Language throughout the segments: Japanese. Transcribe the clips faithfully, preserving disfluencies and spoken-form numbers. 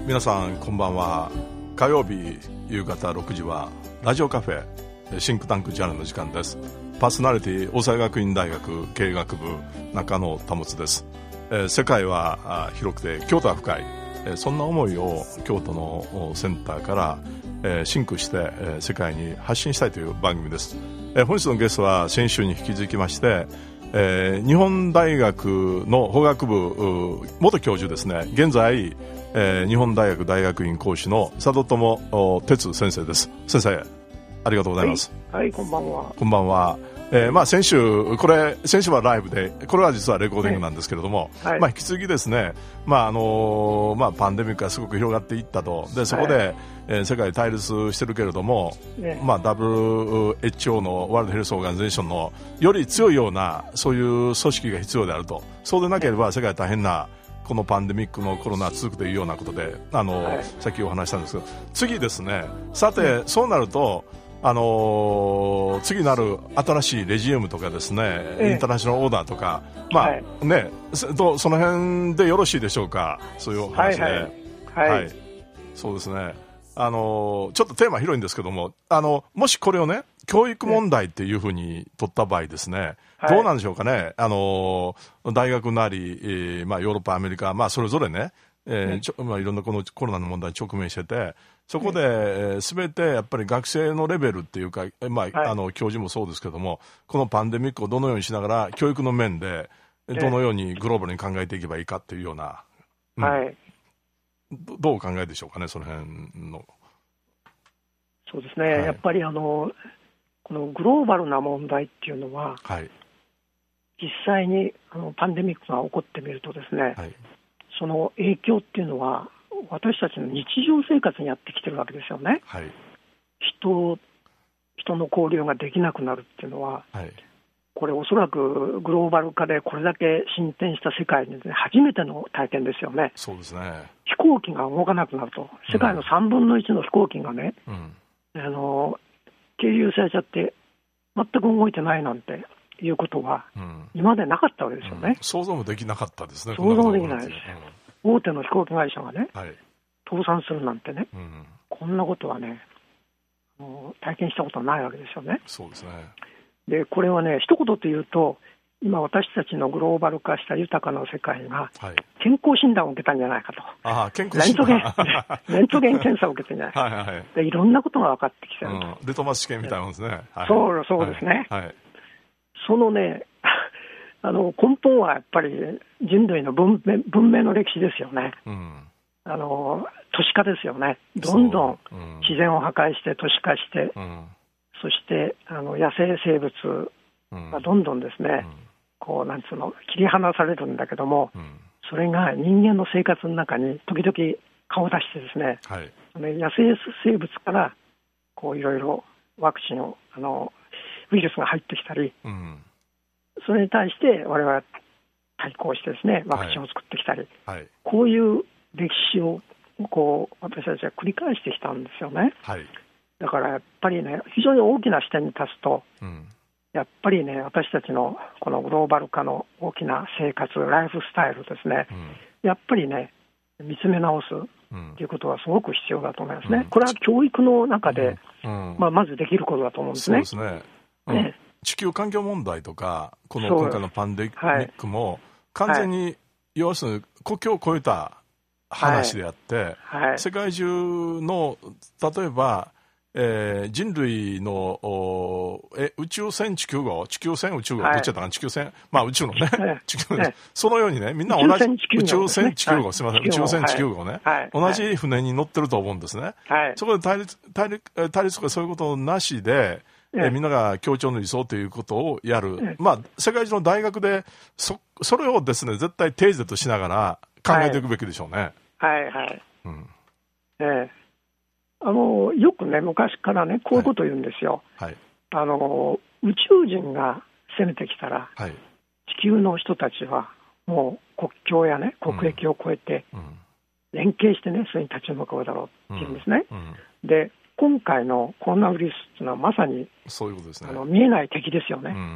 皆さんこんばんは。火曜日夕方ろくじはラジオカフェシンクタンクジャーナルの時間です。パーソナリティ大阪学院大学経営学部中野保です。えー、世界は広くて京都は深い、えー、そんな思いを京都のセンターから、えー、シンクして、えー、世界に発信したいという番組です。えー、本日のゲストは先週に引き続きまして、えー、日本大学の法学部元教授ですね。現在、えー、日本大学大学院講師の佐渡友哲先生です。先生、ありがとうございます。 はい、はい、こんばんは。 こんばんは。えーまあ、先週これ先週はライブで、これは実はレコーディングなんですけれども、はい、まあ、引き続きですね、まああのーまあ、パンデミックがすごく広がっていったと。でそこで、はい、えー、世界対立してるけれども、ね、まあ、ダブリューエイチオー のワールドヘルスオーガニゼーションのより強いようなそういう組織が必要であると。そうでなければ世界大変なこのパンデミックのコロナ続くというようなことで、あの、はい、さっきお話したんですけど、次ですね、さて、うん、そうなるとあのー、次なる新しいレジウムとかですね、ええ、インターナショナルオーダーとか、まあ、はい、ね、そ, その辺でよろしいでしょうか。そういう話で、はいはいはいはい、そうですね、あのー、ちょっとテーマ広いんですけども、あのもしこれをね教育問題っていうふうに取った場合ですね、はい、どうなんでしょうかね。あのー、大学なり、えーまあ、ヨーロッパアメリカ、まあ、それぞれね、えーちょまあ、いろんなこのコロナの問題に直面してて、そこで、えー、全てやっぱり学生のレベルっていうか、まあはい、あの教授もそうですけども、このパンデミックをどのようにしながら教育の面でどのようにグローバルに考えていけばいいかっていうような、うん、はい、ど, どうお考えでしょうかね、その辺の。 そうですね、はい、やっぱりあのこのグローバルな問題っていうのは、はい、実際にあのパンデミックが起こってみるとですね、はい、その影響っていうのは私たちの日常生活にやってきてるわけですよね、はい、人, 人の交流ができなくなるっていうのは、はい、これおそらくグローバル化でこれだけ進展した世界に、ね、初めての体験ですよね。 そうですね。 飛行機が動かなくなると、世界のさんぶんのいちの飛行機がね、うん、あの係留されちゃって全く動いてないなんていうことは、うん、今までなかったわけですよね、うん、 想像もできなかったですね。 想像もできないです、うん、大手の飛行機会社がね、はい、倒産するなんてね、うん、こんなことはねもう体験したことはないわけですよね。 そうですね。 でこれはね一言と言うと、今私たちのグローバル化した豊かな世界が健康診断を受けたんじゃないかと、 はい、健康診断レントゲン検査を受けてんじゃないかはい、はい、でいろんなことが分かってきてると、 うん、ルトマス試験みたいなもんですね、はい、 そうそうですね、はいはい、そのねあの根本はやっぱり人類の 文, 明文明の歴史ですよね、うん、あの都市化ですよね。どんどん自然を破壊して都市化して、うん、そしてあの野生生物がどんどんですね、うん、こうなんつうの切り離されるんだけども、うん、それが人間の生活の中に時々顔を出してですね、はい、野生生物からこういろいろワクチンをあのウイルスが入ってきたり、うん、それに対して我々は対抗してですねワクチンを作ってきたり、はいはい、こういう歴史をこう私たちは繰り返してきたんですよね、はい、だからやっぱりね非常に大きな視点に立つと、うん、やっぱりね私たちのこのグローバル化の大きな生活ライフスタイルですね、うん、やっぱりね見つめ直すということはすごく必要だと思いますね、うん、これは教育の中で、うんまあ、まずできることだと思うんですね。 そうですね、うんね、地球環境問題とかこの今回のパンデミックも完全に、はい、要するに国境を越えた話であって、はいはい、世界中の例えば、えー、人類のえ宇宙船地球号地球船宇宙号、はい、どっちだったかな地球船、まあ、宇宙のね、はい、地球はい、そのようにねみんな同じ宇宙船地球号、ね、すみません、宇宙船地球号ね、はい、同じ船に乗ってると思うんですね、はい、そこで対立、対立、対立とかそういうことなしで、えー、みんなが協調の理想ということをやる、えーまあ、世界中の大学で そ, それをですね絶対テーゼとしながら考えていくべきでしょうね。 はいはいはい、うんえー、あのよくね昔からねこういうことを言うんですよ、はいはい、あの宇宙人が攻めてきたら、はい、地球の人たちはもう国境やね国益を越えて連携してねそれに立ち向かうだろうっていうんですね、うんうん、で今回のコロナウイルスというのはまさにそういうことですね。あの見えない敵ですよね、うん、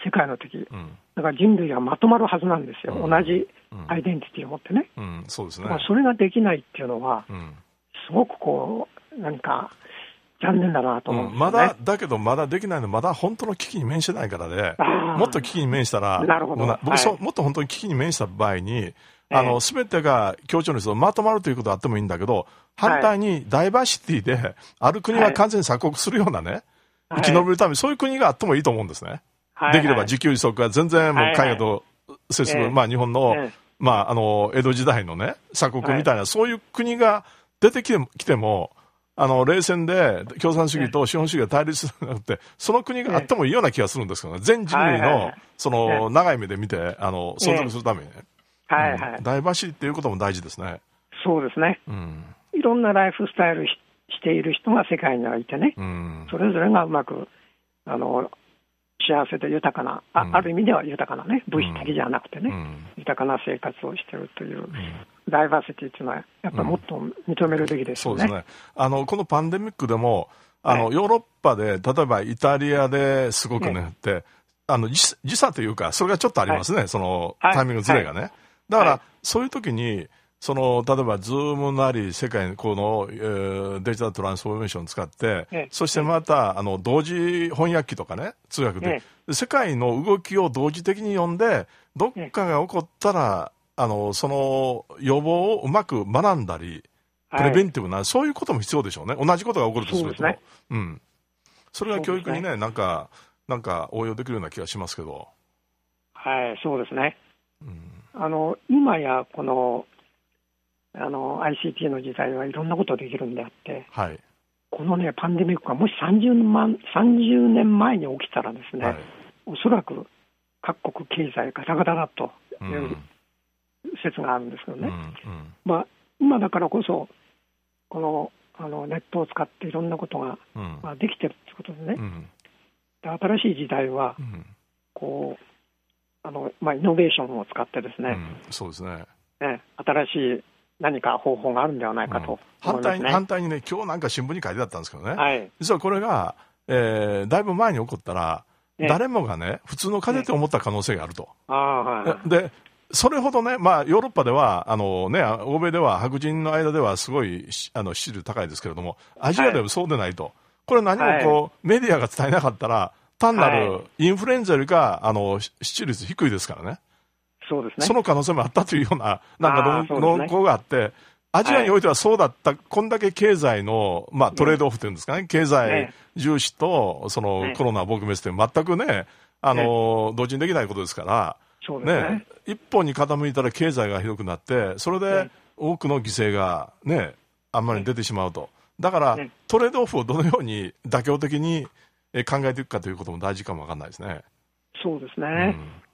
世界の敵、うん、だから人類はまとまるはずなんですよ、うん、同じアイデンティティを持ってね、 うんうん、そうですね。 それができないっていうのは、うん、すごくこう、何か残念だなと思うんですよね、うん、 まだ、だけどまだできないの、まだ本当の危機に面してないからで、もっと危機に面したら、 なるほど、 僕、はい、もっと本当に危機に面した場合に、あの、すべてが協調率をまとまるということはあってもいいんだけど、反対にダイバーシティで、ある国が完全に鎖国するようなね、はい、生き延びるためにそういう国があってもいいと思うんですね。はい、できれば自給自足が全然もう海外と接する、はいはい、まあ日本の、ええ、まああの、江戸時代のね、鎖国みたいな、はい、そういう国が出てきても、きてもあの、冷戦で共産主義と資本主義が対立するのって、その国があってもいいような気がするんですけどね。全人類の、その、長い目で見て、あの、存続するためにね。はいはい。ダイバーシティっていうことも大事ですね。 そうですね。うん。いろんなライフスタイルし、している人が世界にはいてね。うん。それぞれがうまく、あの、幸せで豊かな、あ、うん、ある意味では豊かなね、物質的じゃなくてね、うん、豊かな生活をしているという、うん、ダイバーシティというのは、やっぱりもっと認めるべきですよね。うん、そうですね。 あの、このパンデミックでも、あの、ヨーロッパで、例えばイタリアですごくね、って、あの、時差というか、それがちょっとありますね、はい、その、タイミングずれがね。はい、だから、はい、そういう時に、その、例えば、ズームなり、世界の、この、えー、デジタルトランスフォーメーションを使って、ええ、そしてまた、あの、同時翻訳機とかね、通訳で、え、世界の動きを同時的に読んで、どっかが起こったら、あの、その予防をうまく学んだり、プレベンティブな、はい、そういうことも必要でしょうね。同じことが起こるとすると。そうですね。うん。それが教育にね、なんか、なんか応用できるような気がしますけど。 はい、そうですね。うん、あの、今や、この、あの アイシーティー の時代はいろんなことができるんであって、はい、このねパンデミックがもしさんじゅうねんまえに起きたらですね、はい、おそらく各国経済ガタガタだという説があるんですけどね、うんうん、まあ、今だからこそこの、あのネットを使っていろんなことが、うんまあ、できてるということでね、うん、で新しい時代は、うん、こうあの、まあ、イノベーションを使ってですね、うん、そうですね、ね、新しい何か方法があるんではないかと、ね、うん、反対に、反対にね、今日なんか新聞に書いてあったんですけどね、はい、実はこれが、えー、だいぶ前に起こったら、ね、誰もがね、普通の風邪と思った可能性があると。ね、あ、はいはい、で、それほどね、まあ、ヨーロッパでは、あのね、欧米では、白人の間ではすごい、あの、支持率高いですけれども、アジアではそうでないと。はい、これ何もこう、はい、メディアが伝えなかったら、単なるインフルエンザよりか、あの、支持率低いですからね。そうですね。その可能性もあったというような、なんか論考があって、アジアにおいてはそうだった、はい、こんだけ経済の、まあ、トレードオフというんですかね、経済重視と、その、コロナ撲滅という全くね、あの、同時にできないことですから、そうですね。ね、一本に傾いたら経済がひどくなって、それで多くの犠牲がね、あんまり出てしまうと。だから、トレードオフをどのように妥協的に考えていくかということも大事かもわかんないですね。そうですね。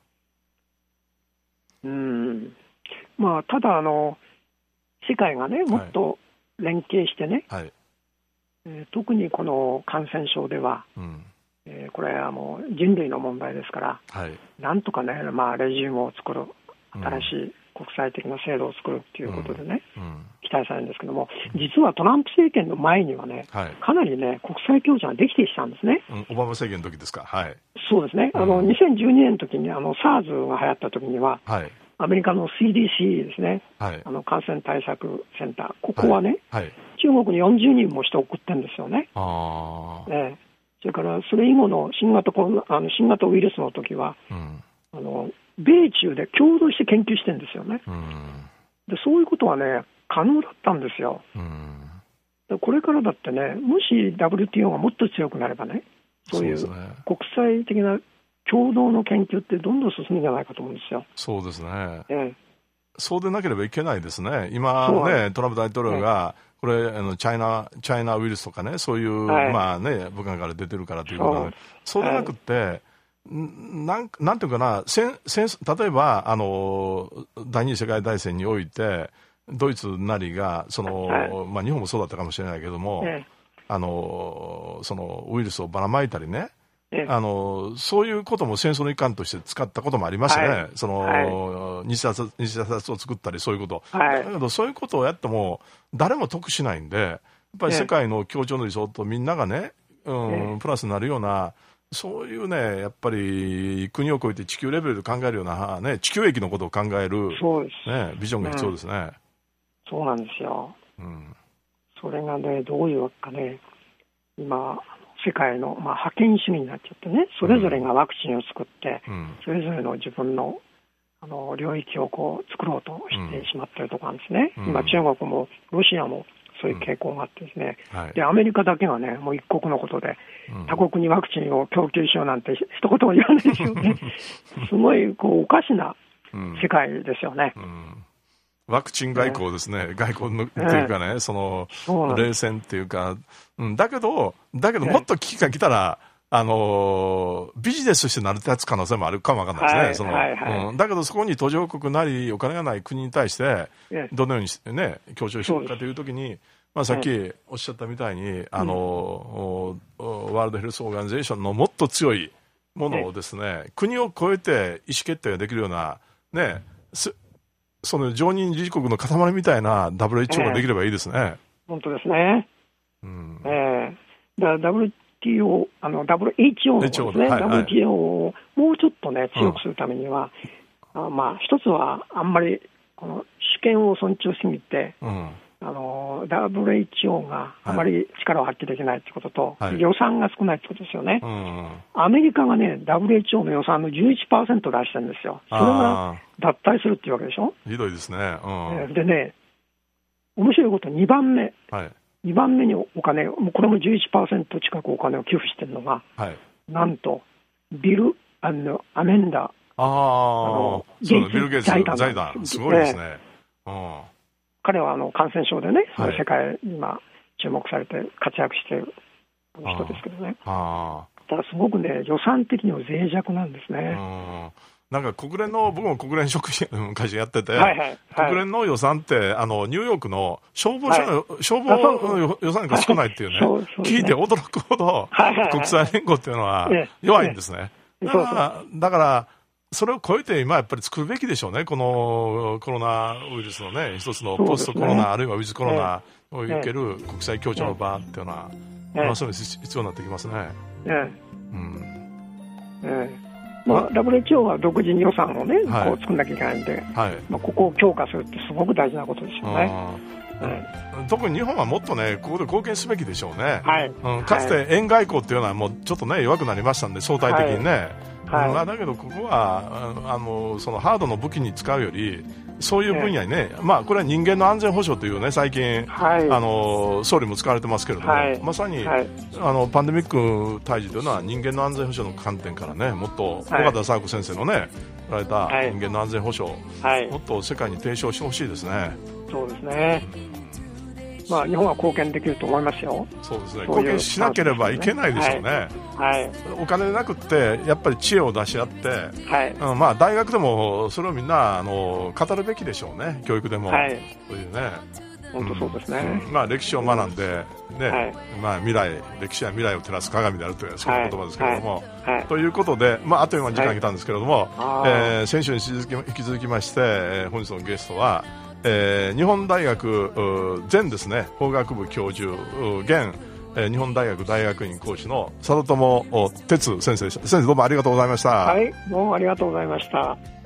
うん。うんまあ、ただあの、世界がね、もっと連携してね、はいはいえー、特にこの感染症では、うんえー、これはもう人類の問題ですから、はい、なんとかね、まあ、レジウムを作る、新しい国際的な制度を作るということでね、うんうん、期待されるんですけども、実はトランプ政権の前にはね、はい、かなりね、国際協調ができてきたんですね。うん、オバマ政権の時ですか。はい。そうですね。あの、うん、にせんじゅうにねんの時に、あの、SARS が流行った時には、はいアメリカの シーディーシー ですね、はい、あの感染対策センター、ここはね、はいはい、中国によんじゅうにんも人を送ってるんですよね。あえー、それからそれ以後の新型コロナあの新型ウイルスの時は、うん、あの米中で共同して研究してるんですよね、うん、で。そういうことはね、可能だったんですよ。うん、でこれからだってね、もし ダブリューティーオー がもっと強くなればね、そういう国際的な共同の研究ってどんどん進むんじゃないかと思うんですよ。そうですね、ええ、そうでなければいけないですね。今ね、トランプ大統領が、ええ、これあのチャイナ、チャイナウイルスとかね、そういう、はい、まあね、武漢から出てるからということなので、そうでなくって、はい、なん、なんていうかな、戦戦例えばあの第二次世界大戦においてドイツなりがその、はいまあ、日本もそうだったかもしれないけども、ええ、あのそのウイルスをばらまいたりね、あのそういうことも戦争の一環として使ったこともありましたね、はい、その、はい、偽札、偽札を作ったり、そういうこと、はい、だけどそういうことをやっても、誰も得しないんで、やっぱり世界の協調の理想とみんながね、うん、プラスになるような、 そういうね、やっぱり国を越えて地球レベルで考えるような、ね、地球駅のことを考える、 そうです、 ね、ビジョンが必要ですね。うん、 そうなんですよ。 うん、 それがね、どういうわけかね、今、世界の、まあ、覇権主義になっちゃってね、それぞれがワクチンを作って、うん、それぞれの自分の、あの領域をこう作ろうとしてしまっているところなんですね。うん、今、中国もロシアもそういう傾向があってですね、うんはい、でアメリカだけはね、もう一国のことで、うん、他国にワクチンを供給しようなんて一言も言わないですよね。すごいこうおかしな世界ですよね。うんうん、 ワクチン外交ですね、ね外交のっていうかね、えー、その冷戦っていうか、うん、だけど、だけどもっと危機が来たら、あのー、ビジネスとして成り立つ可能性もあるかもわかんないですね。はいそのはいはいうん、だけどそこに途上国なりお金がない国に対してどのようにして、ね、協調していくかというときに、まあ、さっきおっしゃったみたいに、あのーうん、ワールドヘルスオーガニゼーションのもっと強いものをですね、国を超えて意思決定ができるような、ね、その常任理事国の塊みたいな ダブリューエイチオー ができればいいですね。 本当ですね。うんえー、だから ダブリューティーオー、あの ダブリューエイチオー のですね、はいはい、ダブリューティーオー をもうちょっとね強くするためには、うん、あまあ一つはあんまりこの主権を尊重しすぎて、うん、あの ダブリューエイチオー があまり力を発揮できないということと、はい、予算が少ないということですよね、うん、アメリカがね ダブリューエイチオー の予算の じゅういちパーセント 出してるんですよ。それが脱退するっていうわけでしょ。 ひどいですね、うん、 でね面白いことにばんめ、はいにばんめにお金、もうこれも じゅういちパーセント 近くお金を寄付してるのが、はい、なんとビル・アメンダ、 あのビル・ゲイツ財団、すごいですね。うん、 彼はあの感染症でね、はい、世界今注目されて活躍している人ですけどね。あただすごくね予算的には脆弱なんですね。うんなんか国連の僕も国連職員会社やってて、はいはいはい、国連の予算ってあのニューヨークの消防署の、はい、消防の予算が少ないっていうね、はい、聞いて驚くほど、はいはい、国際連合っていうのは弱いんですね。だからだからそれを超えて今やっぱり作るべきでしょうね。このコロナウイルスのね一つのポストコロナ、ね、あるいはウィズコロナを受ける国際協調の場っていうのは、まあ、それ必要になってきますね。うんええまあ、ダブリューエイチオー は独自に予算をね、はい、こう作んなきゃいけないんで、はいまあ、ここを強化するってすごく大事なことですよね。 うん、特に日本はもっとねここで貢献すべきでしょうね。はいうん、かつて円外交っていうのはもうちょっとね弱くなりましたんで相対的にね、はいはいまあ、だけどここはあのそのハードの武器に使うよりそういう分野にね、えーまあ、これは人間の安全保障というね最近、はい、あの総理も使われてますけれども、はい、まさに、はい、あのパンデミック退治というのは人間の安全保障の観点からねもっと小形佐和子先生のね言われた人間の安全保障、はい、もっと世界に提唱してほしいですね。 そうですね、まあ、日本は貢献できると思いますよ。 そうですね貢献しなければいけないでしょうね、はいはい、お金なくってやっぱり知恵を出し合って、はいうんまあ、大学でもそれをみんなあの語るべきでしょうね教育でも、はい、そういうね本当そうですね、 うんまあ、歴史を学んで、ねはいまあ、未来歴史は未来を照らす鏡であるというそういう言葉ですけれども、はいはい、ということで、まあ、あっという間に時間が来たんですけれども、はいえー、先週に引き続きまして、えー、本日のゲストはえー、日本大学前ですね法学部教授現、えー、日本大学大学院講師の佐渡友哲先生でした。先生どうもありがとうございました。 はいどうもありがとうございました。